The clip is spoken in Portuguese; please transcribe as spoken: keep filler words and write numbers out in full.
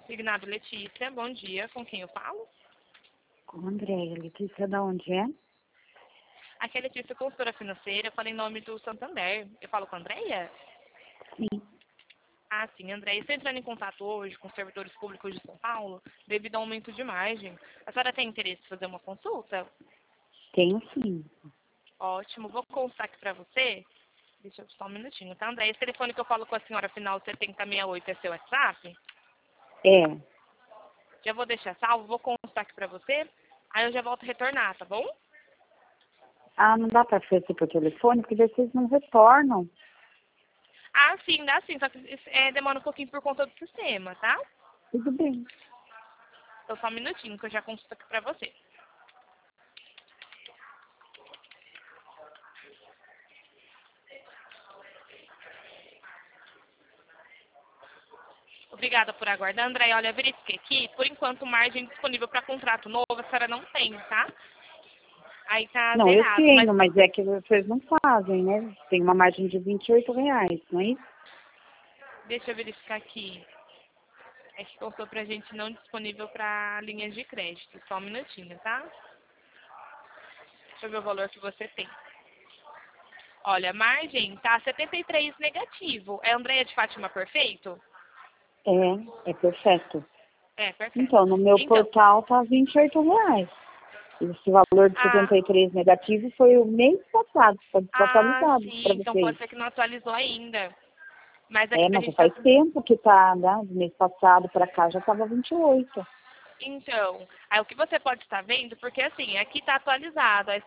Signado Letícia, bom dia. Com quem eu falo? Com a Andréia. Letícia, da onde é? Aqui é Letícia, consultora financeira. Eu falo em nome do Santander. Eu falo com a Andréia? Sim. Ah, sim, Andréia. Estou entrando em contato hoje com os servidores públicos de São Paulo devido ao aumento de margem. A senhora tem interesse em fazer uma consulta? Tenho sim. Ótimo. Vou consultar aqui para você. Deixa eu só um minutinho, tá, Andréia? Esse telefone que eu falo com a senhora, final setenta e oito, é seu WhatsApp? É. Já vou deixar salvo, vou consultar aqui para você. Aí eu já volto a retornar, tá bom? Ah, não dá para fazer por telefone, porque vocês não retornam. Ah, sim, dá sim, só que é, demora um pouquinho por conta do sistema, tá? Tudo bem. Então só um minutinho que eu já consulto aqui pra você. Obrigada por aguardar, André. Olha, verifiquei aqui, por enquanto, margem disponível para contrato novo, a senhora não tem, tá? Aí tá Não, eu zerado, mas tenho, mas é que vocês não fazem, né? Tem uma margem de vinte e oito reais, não é isso? deixa eu verificar aqui. É que contou pra gente não disponível para linhas de crédito. Só um minutinho, tá? Deixa eu ver o valor que você tem. Olha, margem tá setenta e três negativo. É Andréia de Fátima Perfeito? É, é perfeito. É, perfeito. Então, no meu Então, portal tá vinte e oito reais. Esse valor de a... setenta e três negativo foi o mês passado, está Ah, desatualizado para sim, então vocês. pode ser que não atualizou ainda. Mas É, aqui a mas já gente tá. faz tempo que tá, né? Do mês passado para cá já estava vinte e oito. Então, aí o que você pode estar vendo, porque assim, aqui tá atualizado, aí